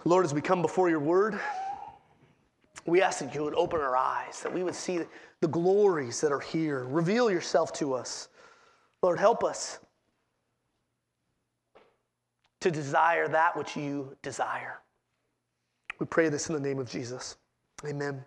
Lord, as we come before your word, we ask that you would open our eyes, that we would see the glories that are here. Reveal yourself to us. Lord, help us to desire that which you desire. We pray this in the name of Jesus. Amen.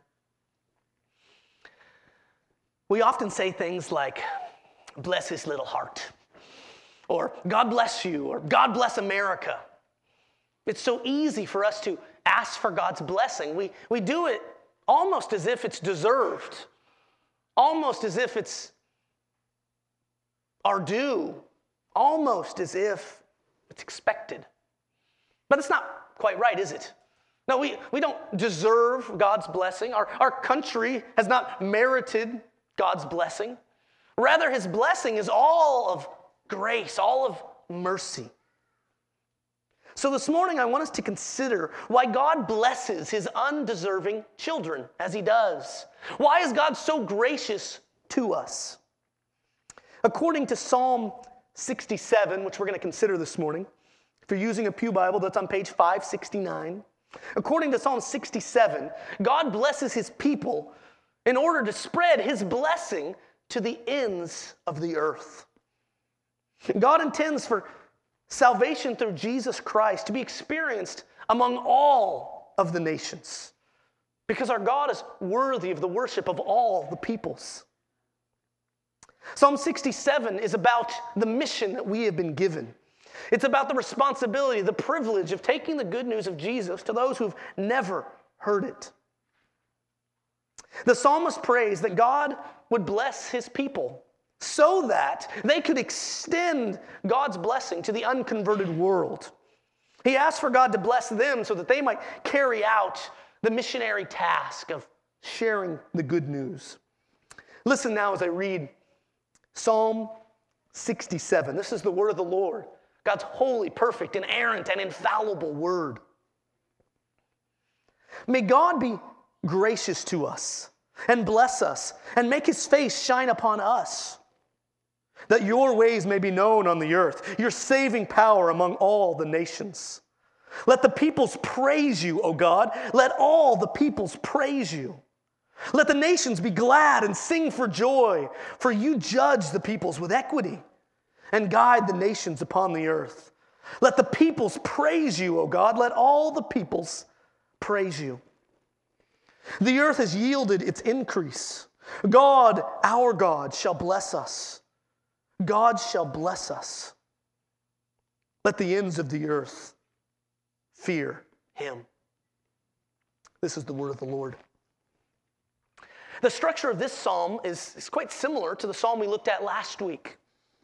We often say things like, bless his little heart, or God bless you, or God bless America. It's so easy for us to ask for God's blessing. We do it almost as if it's deserved, almost as if it's our due, almost as if it's expected. But it's not quite right, is it? No, we don't deserve God's blessing. Our country has not merited God's blessing. Rather, his blessing is all of grace, all of mercy. So this morning, I want us to consider why God blesses his undeserving children as he does. Why is God so gracious to us? According to Psalm 67, which we're going to consider this morning, if you're using a Pew Bible, that's on page 569. According to Psalm 67, God blesses his people in order to spread his blessing to the ends of the earth. God intends for salvation through Jesus Christ to be experienced among all of the nations, because our God is worthy of the worship of all the peoples. Psalm 67 is about the mission that we have been given. It's about the responsibility, the privilege of taking the good news of Jesus to those who've never heard it. The psalmist prays that God would bless his people so that they could extend God's blessing to the unconverted world. He asks for God to bless them so that they might carry out the missionary task of sharing the good news. Listen now as I read Psalm 67. This is the word of the Lord, God's holy, perfect, inerrant, and infallible word. May God be gracious to us and bless us and make his face shine upon us, that your ways may be known on the earth, your saving power among all the nations. Let the peoples praise you, O God. Let all the peoples praise you. Let the nations be glad and sing for joy, for you judge the peoples with equity and guide the nations upon the earth. Let the peoples praise you, O God. Let all the peoples praise you. The earth has yielded its increase. God, our God, shall bless us. God shall bless us. Let the ends of the earth fear him. This is the word of the Lord. The structure of this psalm is quite similar to the psalm we looked at last week.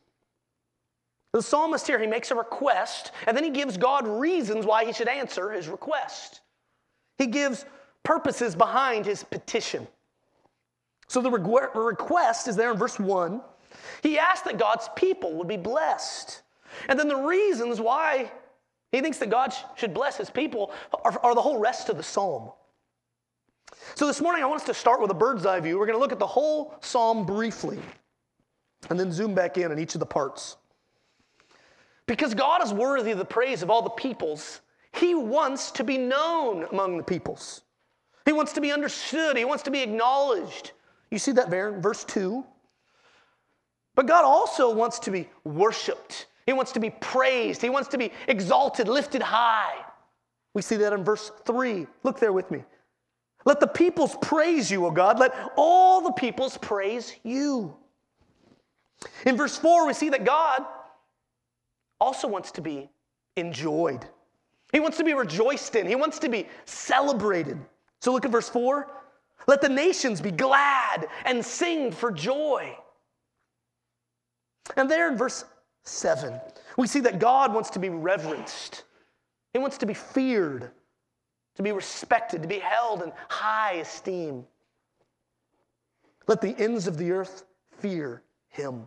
The psalmist here, he makes a request, and then he gives God reasons why he should answer his request. He gives purposes behind his petition. So the request is there in verse 1. He asked that God's people would be blessed. And then the reasons why he thinks that God should bless his people are the whole rest of the psalm. So this morning I want us to start with a bird's eye view. We're going to look at the whole psalm briefly and then zoom back in on each of the parts. Because God is worthy of the praise of all the peoples, he wants to be known among the peoples. He wants to be understood. He wants to be acknowledged. You see that there in verse 2? But God also wants to be worshiped. He wants to be praised. He wants to be exalted, lifted high. We see that in verse 3. Look there with me. Let the peoples praise you, O God. Let all the peoples praise you. In verse 4, we see that God also wants to be enjoyed. He wants to be rejoiced in. He wants to be celebrated. So look at verse 4. Let the nations be glad and sing for joy. And there in verse 7, we see that God wants to be reverenced. He wants to be feared, to be respected, to be held in high esteem. Let the ends of the earth fear him.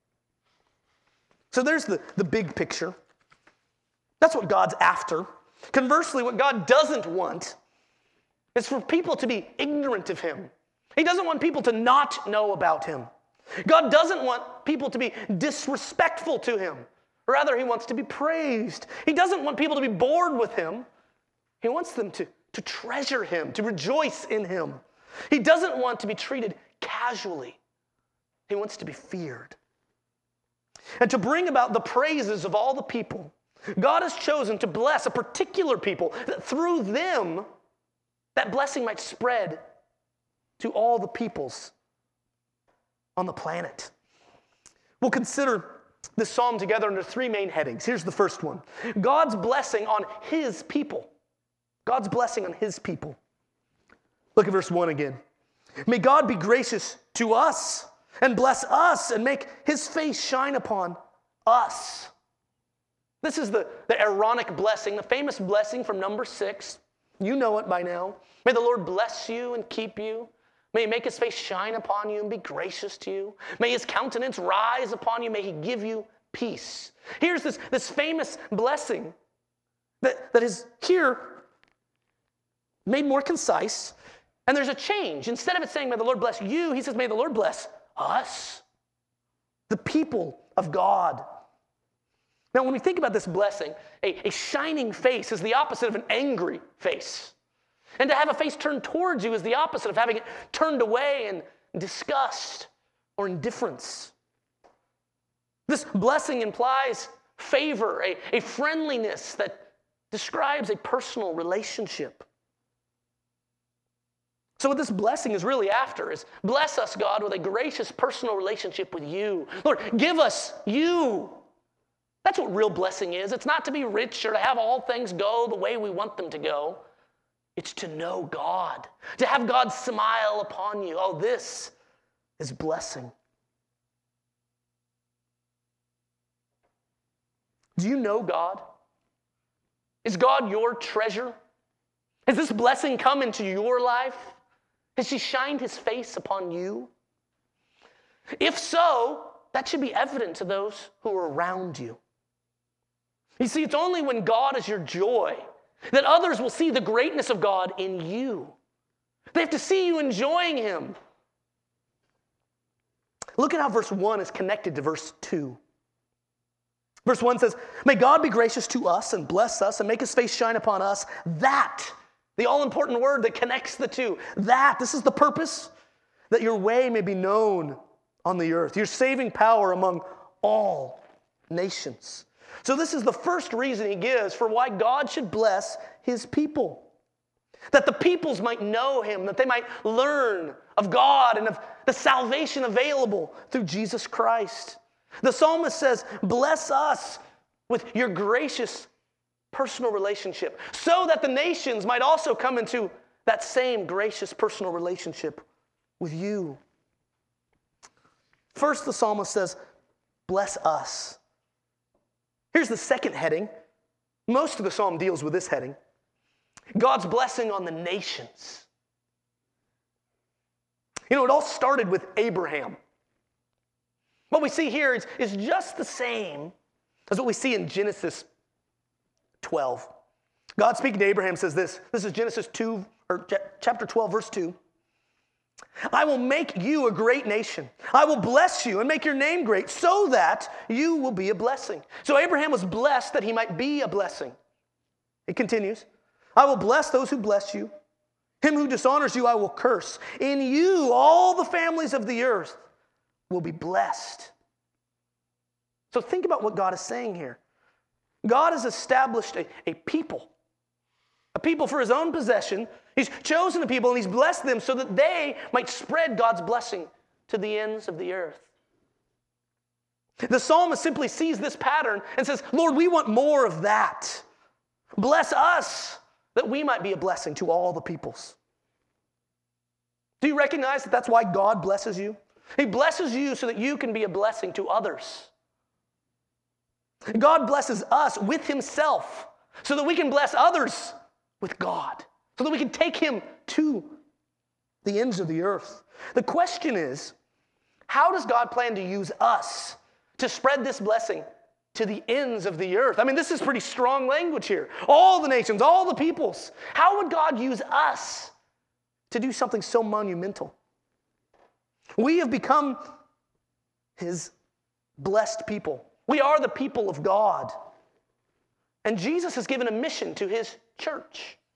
So there's the big picture. That's what God's after. Conversely, what God doesn't want is for people to be ignorant of him. He doesn't want people to not know about him. God doesn't want people to be disrespectful to him. Rather, he wants to be praised. He doesn't want people to be bored with him. He wants them to treasure him, to rejoice in him. He doesn't want to be treated casually. He wants to be feared. And to bring about the praises of all the people, God has chosen to bless a particular people, that through them, that blessing might spread to all the peoples on the planet. We'll consider this psalm together under three main headings. Here's the first one: God's blessing on his people. God's blessing on his people. Look at verse 1 again. May God be gracious to us and bless us and make his face shine upon us. This is the Aaronic blessing, the famous blessing from number 6. You know it by now. May the Lord bless you and keep you. May he make his face shine upon you and be gracious to you. May his countenance rise upon you. May he give you peace. Here's this famous blessing that is here made more concise. And there's a change. Instead of it saying, may the Lord bless you, he says, may the Lord bless us, the people of God. Now, when we think about this blessing, a shining face is the opposite of an angry face. And to have a face turned towards you is the opposite of having it turned away in disgust or indifference. This blessing implies favor, a friendliness that describes a personal relationship. So what this blessing is really after is, bless us, God, with a gracious personal relationship with you. Lord, give us you. That's what real blessing is. It's not to be rich or to have all things go the way we want them to go. It's to know God, to have God smile upon you. Oh, this is blessing. Do you know God? Is God your treasure? Has this blessing come into your life? Has he shined his face upon you? If so, that should be evident to those who are around you. You see, it's only when God is your joy that others will see the greatness of God in you. They have to see you enjoying him. Look at how verse 1 is connected to verse 2. Verse 1 says, may God be gracious to us and bless us and make his face shine upon us, that, the all-important word that connects the two, that, this is the purpose, that your way may be known on the earth, your saving power among all nations. So this is the first reason he gives for why God should bless his people. That the peoples might know him, that they might learn of God and of the salvation available through Jesus Christ. The psalmist says, bless us with your gracious personal relationship, so that the nations might also come into that same gracious personal relationship with you. First, the psalmist says, bless us. Here's the second heading. Most of the psalm deals with this heading. God's blessing on the nations. You know, it all started with Abraham. What we see here is just the same as what we see in Genesis 12. God speaking to Abraham says this. This is Genesis 2, or chapter 12, verse 2. I will make you a great nation. I will bless you and make your name great so that you will be a blessing. So Abraham was blessed that he might be a blessing. It continues. I will bless those who bless you. Him who dishonors you, I will curse. In you, all the families of the earth will be blessed. So think about what God is saying here. God has established a people for his own possession. He's chosen a people and he's blessed them so that they might spread God's blessing to the ends of the earth. The psalmist simply sees this pattern and says, Lord, we want more of that. Bless us that we might be a blessing to all the peoples. Do you recognize that that's why God blesses you? He blesses you so that you can be a blessing to others. God blesses us with himself so that we can bless others with God, so that we can take him to the ends of the earth. The question is, how does God plan to use us to spread this blessing to the ends of the earth? I mean, this is pretty strong language here. All the nations, all the peoples. How would God use us to do something so monumental? We have become his blessed people. We are the people of God. And Jesus has given a mission to his church.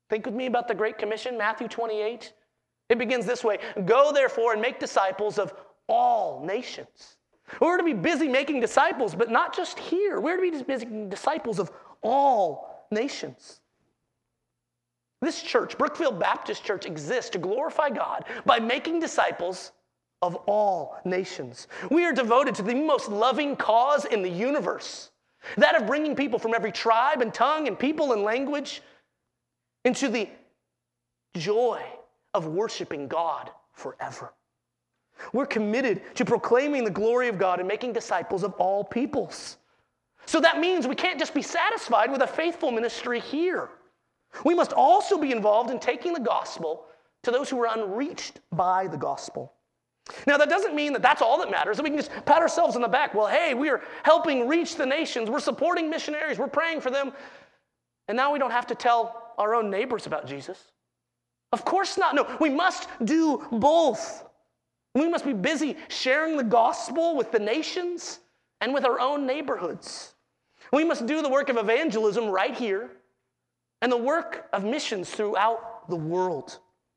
Think with me about the Great Commission, Matthew 28. It begins this way: go therefore and make disciples of all nations. We're to be busy making disciples, but not just here. We're to be busy making disciples of all nations. This church, Brookfield Baptist Church, exists to glorify God by making disciples of all nations. We are devoted to the most loving cause in the universe, that of bringing people from every tribe and tongue and people and language into the joy of worshiping God forever. We're committed to proclaiming the glory of God and making disciples of all peoples. So that means we can't just be satisfied with a faithful ministry here. We must also be involved in taking the gospel to those who are unreached by the gospel. Now, that doesn't mean that that's all that matters, that we can just pat ourselves on the back. Well, hey, we are helping reach the nations. We're supporting missionaries. We're praying for them. And now we don't have to tell our own neighbors about Jesus. Of course not. No, we must do both. We must be busy sharing the gospel with the nations and with our own neighborhoods. We must do the work of evangelism right here and the work of missions throughout the world.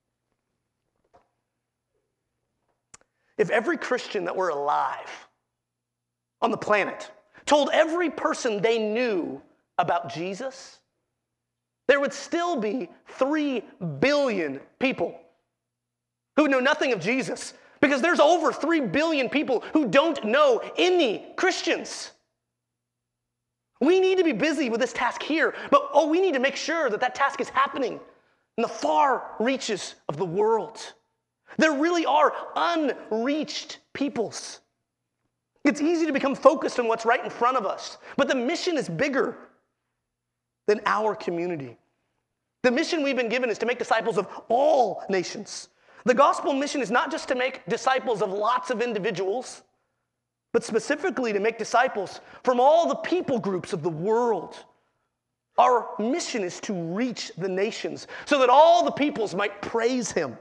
If every Christian that were alive on the planet told every person they knew about Jesus, there would still be 3 billion people who know nothing of Jesus, because there's over 3 billion people who don't know any Christians. We need to be busy with this task here, but we need to make sure that that task is happening in the far reaches of the world. There really are unreached peoples. It's easy to become focused on what's right in front of us, but the mission is bigger than our community. The mission we've been given is to make disciples of all nations. The gospel mission is not just to make disciples of lots of individuals, but specifically to make disciples from all the people groups of the world. Our mission is to reach the nations so that all the peoples might praise him.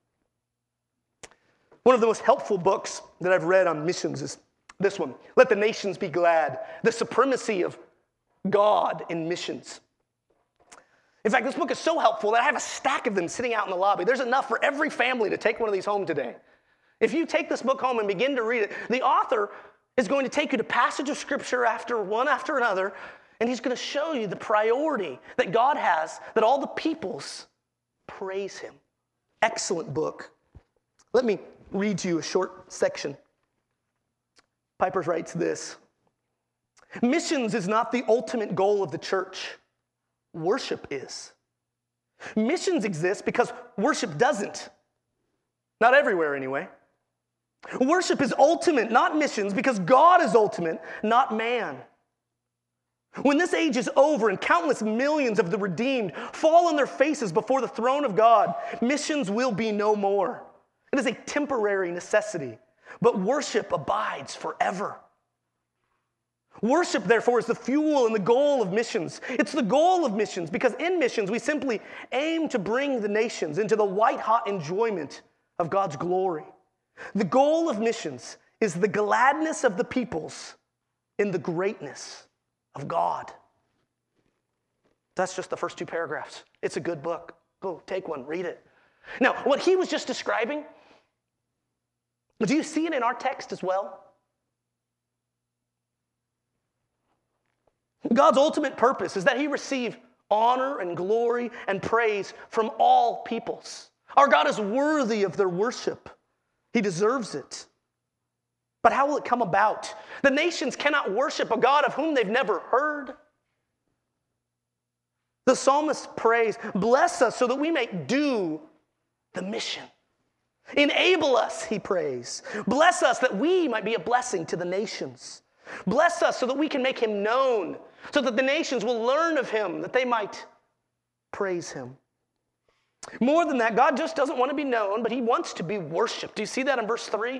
One of the most helpful books that I've read on missions is this one, Let the Nations Be Glad: The Supremacy of God in Missions. In fact, this book is so helpful that I have a stack of them sitting out in the lobby. There's enough for every family to take one of these home today. If you take this book home and begin to read it, the author is going to take you to passage of scripture after another, and he's going to show you the priority that God has, that all the peoples praise him. Excellent book. Let me read to you a short section. Piper writes this: missions is not the ultimate goal of the church. Worship is. Missions exist because worship doesn't. Not everywhere, anyway. Worship is ultimate, not missions, because God is ultimate, not man. When this age is over and countless millions of the redeemed fall on their faces before the throne of God, missions will be no more. It is a temporary necessity, but worship abides forever. Worship, therefore, is the fuel and the goal of missions. It's the goal of missions because in missions, we simply aim to bring the nations into the white-hot enjoyment of God's glory. The goal of missions is the gladness of the peoples in the greatness of God. That's just the first 2 paragraphs. It's a good book. Go take one, read it. Now, what he was just describing, do you see it in our text as well? God's ultimate purpose is that he receive honor and glory and praise from all peoples. Our God is worthy of their worship. He deserves it. But how will it come about? The nations cannot worship a God of whom they've never heard. The psalmist prays, bless us so that we may do the mission. Enable us, he prays. Bless us that we might be a blessing to the nations. Bless us so that we can make him known, so that the nations will learn of him, that they might praise him. More than that, God just doesn't want to be known, but he wants to be worshiped. Do you see that in verse 3?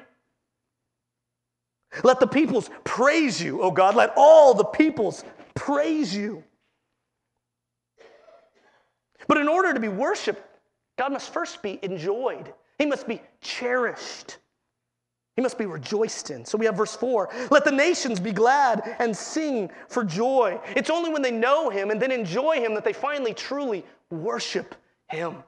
Let the peoples praise you, O God. Let all the peoples praise you. But in order to be worshiped, God must first be enjoyed. He must be cherished. He must be rejoiced in. So we have verse 4. Let the nations be glad and sing for joy. It's only when they know him and then enjoy him that they finally truly worship him.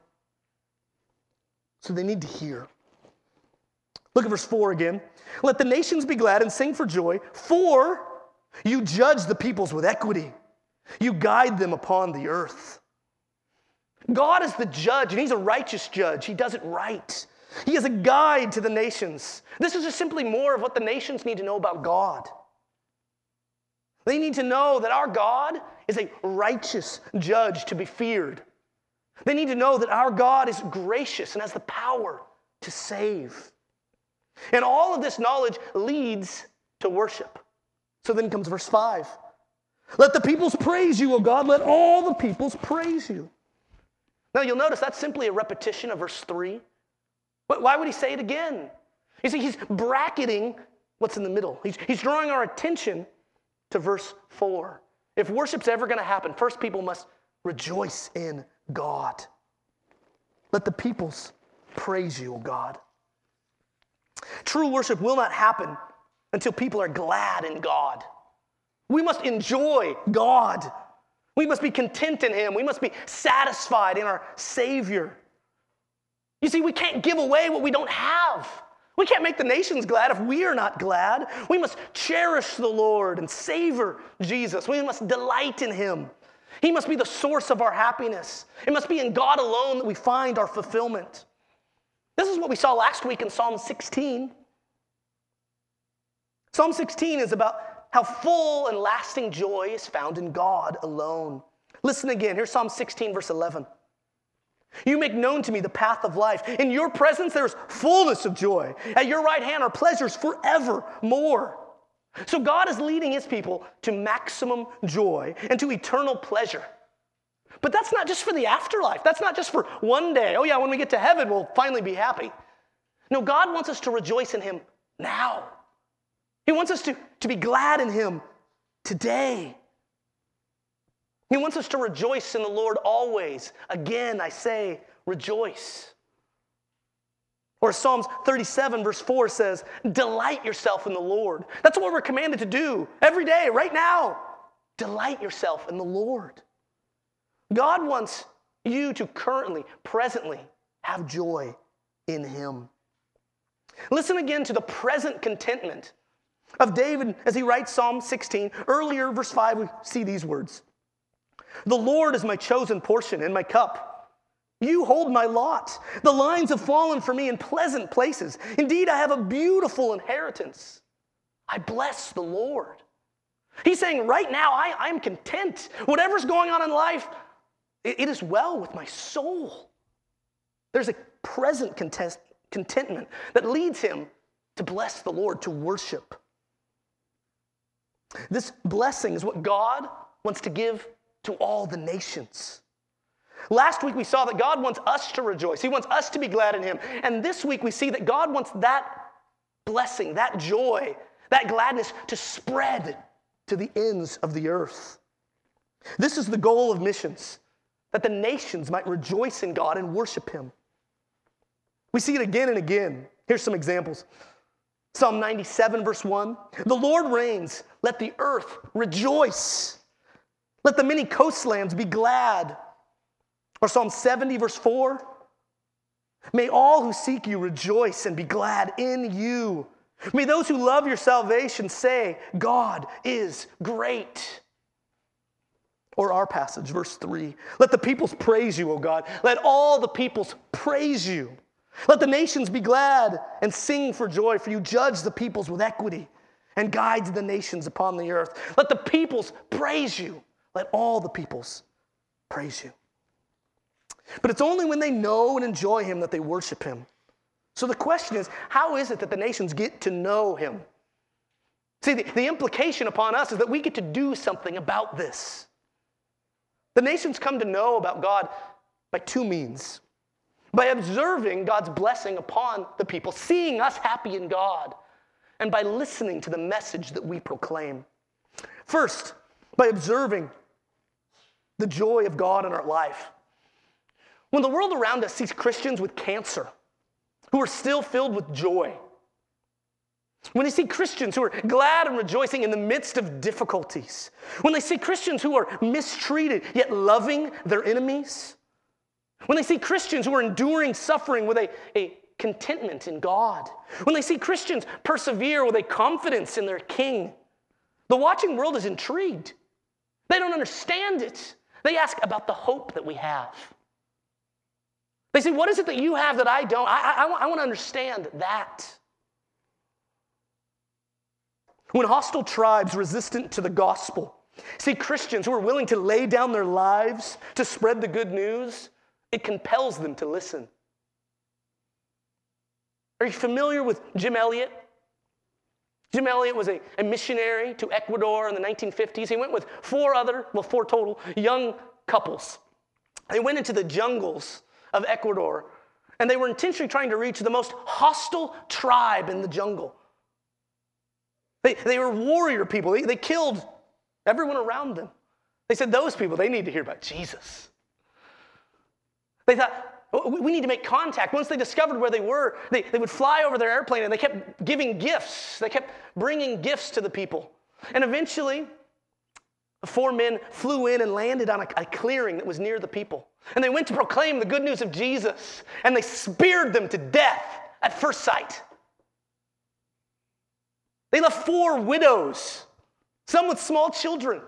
So they need to hear. Look at verse 4 again. Let the nations be glad and sing for joy, for you judge the peoples with equity. You guide them upon the earth. God is the judge, and he's a righteous judge. He does it right. He is a guide to the nations. This is just simply more of what the nations need to know about God. They need to know that our God is a righteous judge to be feared. They need to know that our God is gracious and has the power to save. And all of this knowledge leads to worship. So then comes verse 5. Let the peoples praise you, O God. Let all the peoples praise you. Now you'll notice that's simply a repetition of verse 3. But why would he say it again? You see, he's bracketing what's in the middle. He's drawing our attention to verse 4. If worship's ever going to happen, first people must rejoice in God. Let the peoples praise you, O God. True worship will not happen until people are glad in God. We must enjoy God. We must be content in him. We must be satisfied in our Savior. You see, we can't give away what we don't have. We can't make the nations glad if we are not glad. We must cherish the Lord and savor Jesus. We must delight in him. He must be the source of our happiness. It must be in God alone that we find our fulfillment. This is what we saw last week in Psalm 16. Psalm 16 is about how full and lasting joy is found in God alone. Listen again. Here's Psalm 16, verse 11. You make known to me the path of life. In your presence there is fullness of joy. At your right hand are pleasures forevermore. So God is leading his people to maximum joy and to eternal pleasure. But that's not just for the afterlife. That's not just for one day. Oh yeah, when we get to heaven, we'll finally be happy. No, God wants us to rejoice in him now. He wants us to be glad in him today. He wants us to rejoice in the Lord always. Again, I say, rejoice. Or Psalms 37, verse 4 says, delight yourself in the Lord. That's what we're commanded to do every day, right now. Delight yourself in the Lord. God wants you to currently, presently, have joy in him. Listen again to the present contentment of David as he writes Psalm 16. Earlier, verse 5, we see these words. The Lord is my chosen portion and my cup. You hold my lot. The lines have fallen for me in pleasant places. Indeed, I have a beautiful inheritance. I bless the Lord. He's saying right now, I'm content. Whatever's going on in life, it is well with my soul. There's a present contentment that leads him to bless the Lord, to worship. This blessing is what God wants to give to all the nations. Last week we saw that God wants us to rejoice. He wants us to be glad in him. And this week we see that God wants that blessing, that joy, that gladness to spread to the ends of the earth. This is the goal of missions, that the nations might rejoice in God and worship him. We see it again and again. Here's some examples. Psalm 97, verse 1. The Lord reigns. Let the earth rejoice. Let the many coastlands be glad. Or Psalm 70, verse 4. May all who seek you rejoice and be glad in you. May those who love your salvation say, God is great. Or our passage, verse 3. Let the peoples praise you, O God. Let all the peoples praise you. Let the nations be glad and sing for joy, for you judge the peoples with equity and guide the nations upon the earth. Let the peoples praise you. Let all the peoples praise you. But it's only when they know and enjoy him that they worship him. So the question is, how is it that the nations get to know him? See, the implication upon us is that we get to do something about this. The nations come to know about God by two means. By observing God's blessing upon the people, seeing us happy in God, and by listening to the message that we proclaim. First, by observing the joy of God in our life. When the world around us sees Christians with cancer who are still filled with joy, when they see Christians who are glad and rejoicing in the midst of difficulties, when they see Christians who are mistreated yet loving their enemies, When they see Christians who are enduring suffering with a contentment in God. When they see Christians persevere with a confidence in their King. The watching world is intrigued. They don't understand it. They ask about the hope that we have. They say, what is it that you have that I don't? I want to understand that. When hostile tribes resistant to the gospel see Christians who are willing to lay down their lives to spread the good news, it compels them to listen. Are you familiar with Jim Elliot? Jim Elliot was a missionary to Ecuador in the 1950s. He went with four total, young couples. They went into the jungles of Ecuador, and they were intentionally trying to reach the most hostile tribe in the jungle. They were warrior people. They killed everyone around them. They said, those people, they need to hear about Jesus. They thought, we need to make contact. Once they discovered where they were, they would fly over their airplane, and they kept giving gifts. They kept bringing gifts to the people. And eventually, the four men flew in and landed on a clearing that was near the people. And they went to proclaim the good news of Jesus, and they speared them to death at first sight. They left 4 widows, some with small children.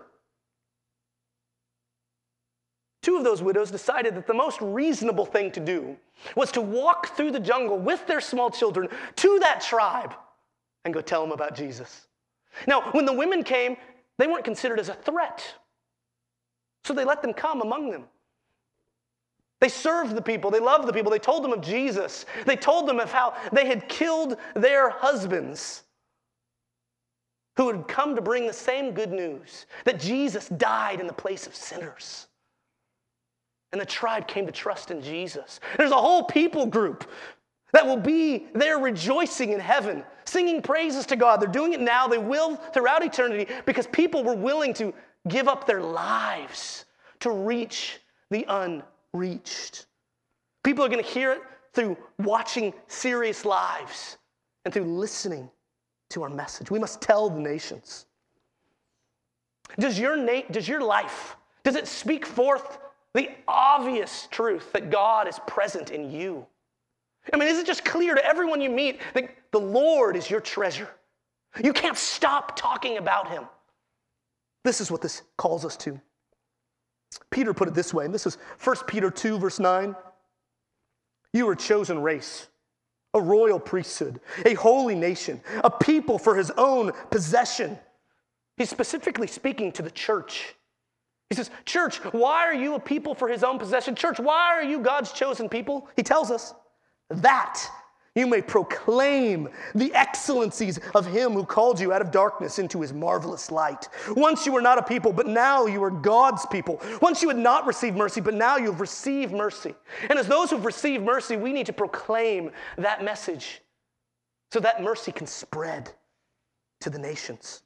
2 of those widows decided that the most reasonable thing to do was to walk through the jungle with their small children to that tribe and go tell them about Jesus. Now, when the women came, they weren't considered as a threat. So they let them come among them. They served the people. They loved the people. They told them of Jesus. They told them of how they had killed their husbands who had come to bring the same good news, that Jesus died in the place of sinners. And the tribe came to trust in Jesus. There's a whole people group that will be there rejoicing in heaven, singing praises to God. They're doing it now. They will throughout eternity because people were willing to give up their lives to reach the unreached. People are going to hear it through watching Serious Lives and through listening to our message. We must tell the nations. Does your life, does it speak forth the obvious truth that God is present in you? I mean, is it just clear to everyone you meet that the Lord is your treasure? You can't stop talking about him. This is what this calls us to. Peter put it this way, and this is 1 Peter 2, verse 9. You are a chosen race, a royal priesthood, a holy nation, a people for his own possession. He's specifically speaking to the church. He says, church, why are you a people for his own possession? Church, why are you God's chosen people? He tells us that you may proclaim the excellencies of him who called you out of darkness into his marvelous light. Once you were not a people, but now you are God's people. Once you had not received mercy, but now you have received mercy. And as those who've received mercy, we need to proclaim that message so that mercy can spread to the nations.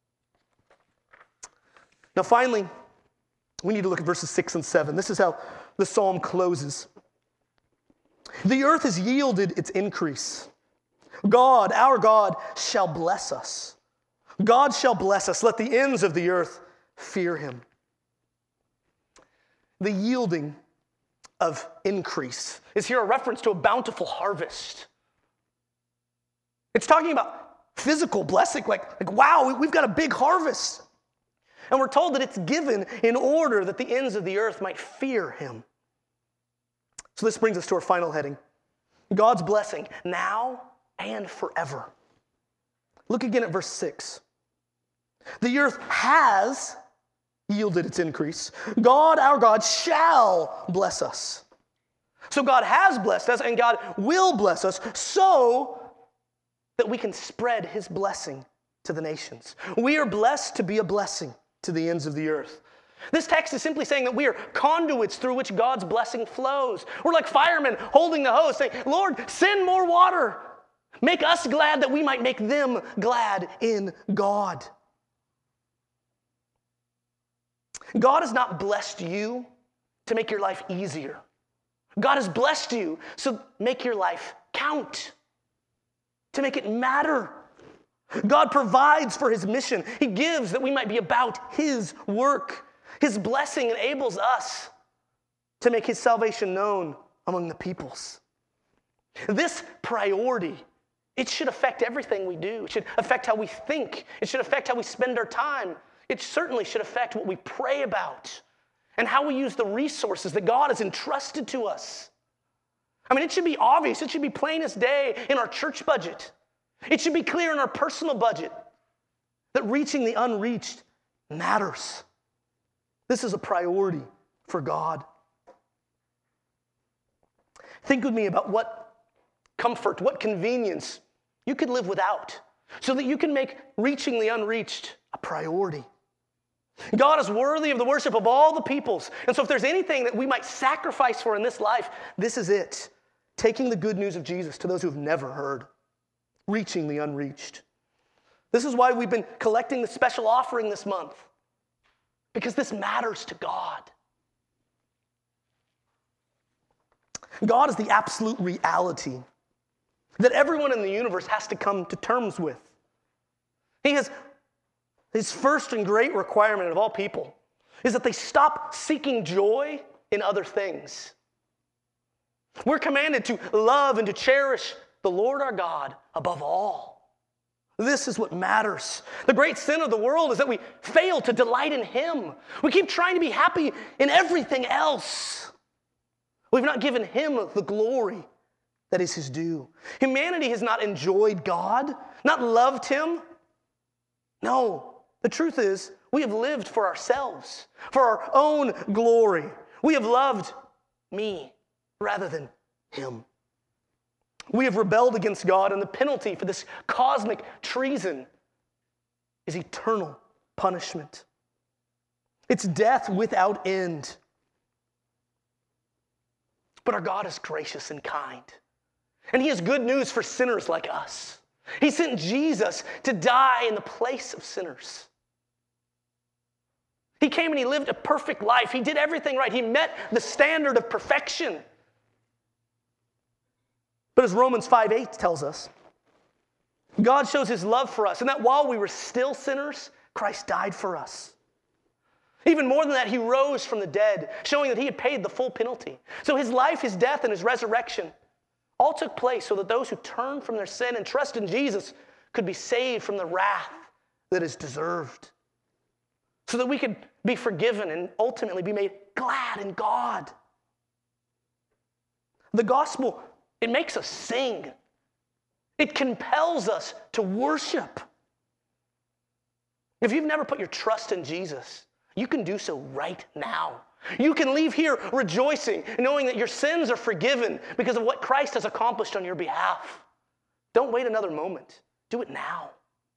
Now finally, we need to look at verses 6 and 7. This is how the psalm closes. The earth has yielded its increase. God, our God, shall bless us. God shall bless us. Let the ends of the earth fear him. The yielding of increase is here a reference to a bountiful harvest. It's talking about physical blessing, like wow, we've got a big harvest. And we're told that it's given in order that the ends of the earth might fear him. So this brings us to our final heading. God's blessing now and forever. Look again at verse 6. The earth has yielded its increase. God, our God, shall bless us. So God has blessed us and God will bless us so that we can spread his blessing to the nations. We are blessed to be a blessing to the ends of the earth. This text is simply saying that we are conduits through which God's blessing flows. We're like firemen holding the hose saying, Lord, send more water. Make us glad that we might make them glad in God. God has not blessed you to make your life easier. God has blessed you, so make your life count, to make it matter. God provides for his mission. He gives that we might be about his work. His blessing enables us to make his salvation known among the peoples. This priority, it should affect everything we do. It should affect how we think. It should affect how we spend our time. It certainly should affect what we pray about and how we use the resources that God has entrusted to us. I mean, it should be obvious. It should be plain as day in our church budget. It should be clear in our personal budget that reaching the unreached matters. This is a priority for God. Think with me about what comfort, what convenience you could live without so that you can make reaching the unreached a priority. God is worthy of the worship of all the peoples. And so if there's anything that we might sacrifice for in this life, this is it. Taking the good news of Jesus to those who have never heard. Reaching the unreached. This is why we've been collecting the special offering this month. Because this matters to God. God is the absolute reality that everyone in the universe has to come to terms with. He has his first and great requirement of all people is that they stop seeking joy in other things. We're commanded to love and to cherish the Lord our God above all. This is what matters. The great sin of the world is that we fail to delight in Him. We keep trying to be happy in everything else. We've not given Him the glory that is His due. Humanity has not enjoyed God, not loved Him. No, the truth is we have lived for ourselves, for our own glory. We have loved me rather than Him. We have rebelled against God, and the penalty for this cosmic treason is eternal punishment. It's death without end. But our God is gracious and kind, and He has good news for sinners like us. He sent Jesus to die in the place of sinners. He came and He lived a perfect life. He did everything right. He met the standard of perfection. But as Romans 5:8 tells us, God shows His love for us, and that while we were still sinners, Christ died for us. Even more than that, He rose from the dead, showing that He had paid the full penalty. So His life, His death, and His resurrection all took place so that those who turn from their sin and trust in Jesus could be saved from the wrath that is deserved. So that we could be forgiven and ultimately be made glad in God. The gospel, it makes us sing. It compels us to worship. If you've never put your trust in Jesus, you can do so right now. You can leave here rejoicing, knowing that your sins are forgiven because of what Christ has accomplished on your behalf. Don't wait another moment. Do it now.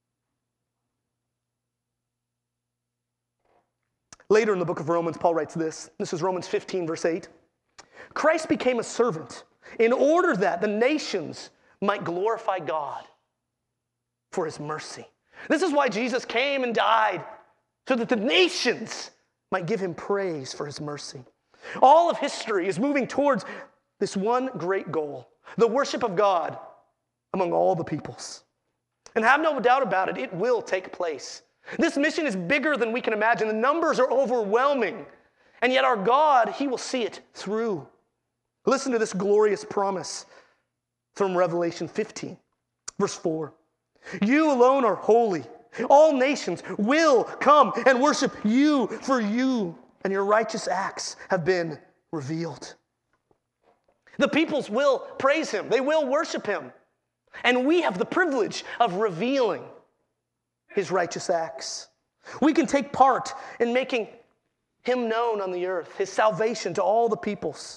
Later in the book of Romans, Paul writes this. This is Romans 15, verse 8. Christ became a servant in order that the nations might glorify God for His mercy. This is why Jesus came and died, so that the nations might give Him praise for His mercy. All of history is moving towards this one great goal, the worship of God among all the peoples. And have no doubt about it, it will take place. This mission is bigger than we can imagine. The numbers are overwhelming. And yet our God, He will see it through. Listen to this glorious promise from Revelation 15, verse 4. You alone are holy. All nations will come and worship you, for you and your righteous acts have been revealed. The peoples will praise Him. They will worship Him. And we have the privilege of revealing His righteous acts. We can take part in making Him known on the earth, His salvation to all the peoples.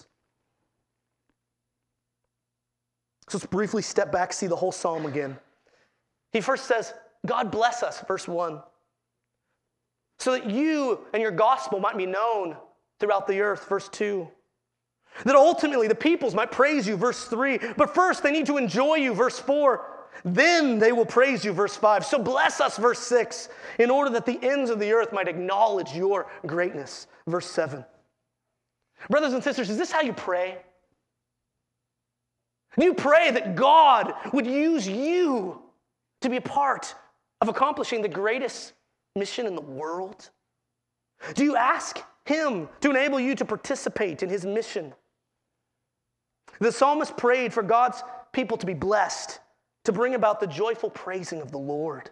So let's briefly step back, see the whole psalm again. He first says, God bless us, verse 1, so that you and your gospel might be known throughout the earth, verse 2. That ultimately the peoples might praise you, verse 3. But first they need to enjoy you, verse 4. Then they will praise you, verse 5. So bless us, verse 6, in order that the ends of the earth might acknowledge your greatness, verse 7. Brothers and sisters, is this how you pray? You pray that God would use you to be a part of accomplishing the greatest mission in the world? Do you ask him to enable you to participate in his mission? The psalmist prayed for God's people to be blessed, to bring about the joyful praising of the Lord.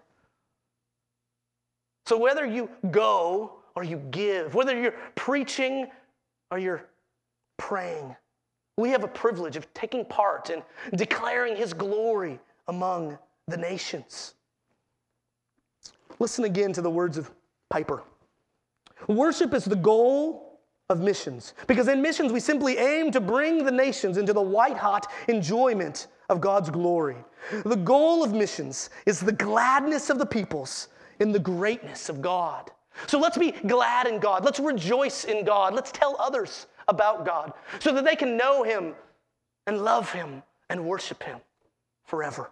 So whether you go or you give, whether you're preaching or you're praying, we have a privilege of taking part in declaring his glory among the nations. Listen again to the words of Piper. Worship is the goal of missions, because in missions we simply aim to bring the nations into the white-hot enjoyment of God's glory. The goal of missions is the gladness of the peoples in the greatness of God. So let's be glad in God. Let's rejoice in God. Let's tell others about God so that they can know him and love him and worship him forever.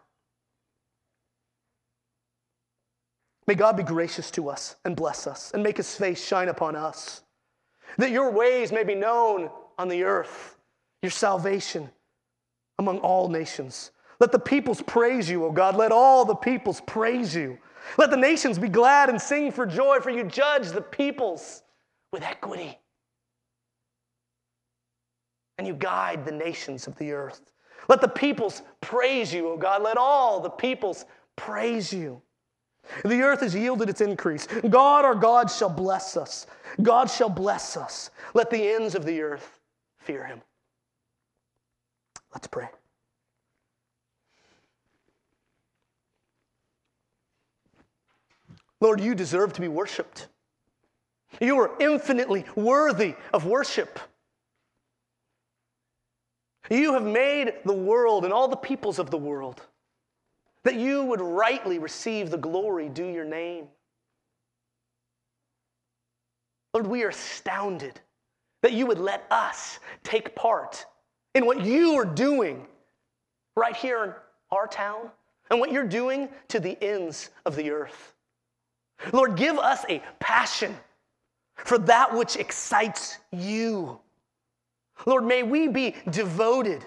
May God be gracious to us and bless us and make his face shine upon us, that your ways may be known on the earth, your salvation among all nations. Let the peoples praise you, O God. Let all the peoples praise you. Let the nations be glad and sing for joy, for you judge the peoples with equity. And you guide the nations of the earth. Let the peoples praise you, O God. Let all the peoples praise you. The earth has yielded its increase. God, our God, shall bless us. God shall bless us. Let the ends of the earth fear him. Let's pray. Lord, you deserve to be worshiped. You are infinitely worthy of worship. You have made the world and all the peoples of the world that you would rightly receive the glory due your name. Lord, we are astounded that you would let us take part in what you are doing right here in our town and what you're doing to the ends of the earth. Lord, give us a passion for that which excites you. Lord, may we be devoted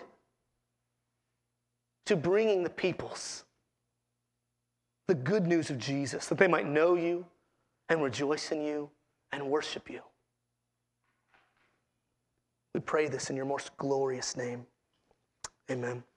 to bringing the peoples the good news of Jesus, that they might know you and rejoice in you and worship you. We pray this in your most glorious name. Amen.